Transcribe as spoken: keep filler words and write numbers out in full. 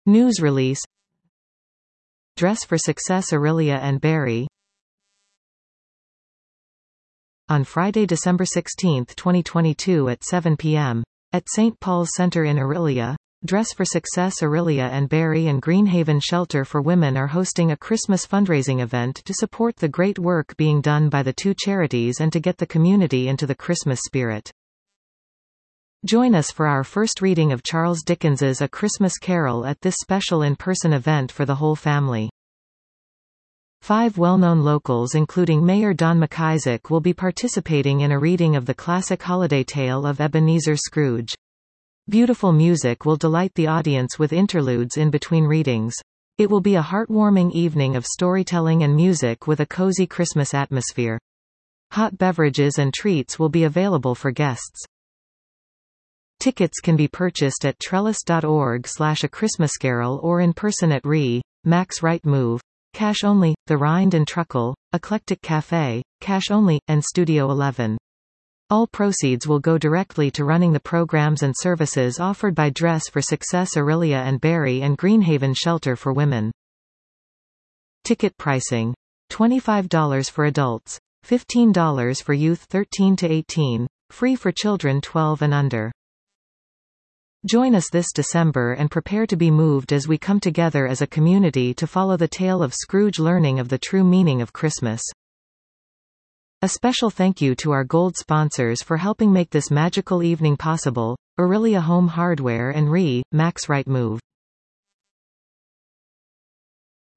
News release. Dress for Success Aurelia and Barry. On Friday, December sixteenth, twenty twenty-two at seven p m at Saint Paul's Center in Aurelia, Dress for Success Aurelia and Barry and Greenhaven Shelter for Women are hosting a Christmas fundraising event to support the great work being done by the two charities and to get the community into the Christmas spirit. Join us for our first reading of Charles Dickens's A Christmas Carol at this special in-person event for the whole family. Five well-known locals including Mayor Don McIsaac will be participating in a reading of the classic holiday tale of Ebenezer Scrooge. Beautiful music will delight the audience with interludes in between readings. It will be a heartwarming evening of storytelling and music with a cozy Christmas atmosphere. Hot beverages and treats will be available for guests. Tickets can be purchased at trellis dot org slash a Christmas carol or in person at R E, Max Right Move, Cash Only, The Rind and Truckle, Eclectic Cafe, Cash Only, and Studio eleven. All proceeds will go directly to running the programs and services offered by Dress for Success Aurelia and Barry and Greenhaven Shelter for Women. Ticket pricing. twenty-five dollars for adults. fifteen dollars for youth thirteen to eighteen. Free for children twelve and under. Join us this December and prepare to be moved as we come together as a community to follow the tale of Scrooge learning of the true meaning of Christmas. A special thank you to our gold sponsors for helping make this magical evening possible: Aurelia Home Hardware and R E, Max Right Move.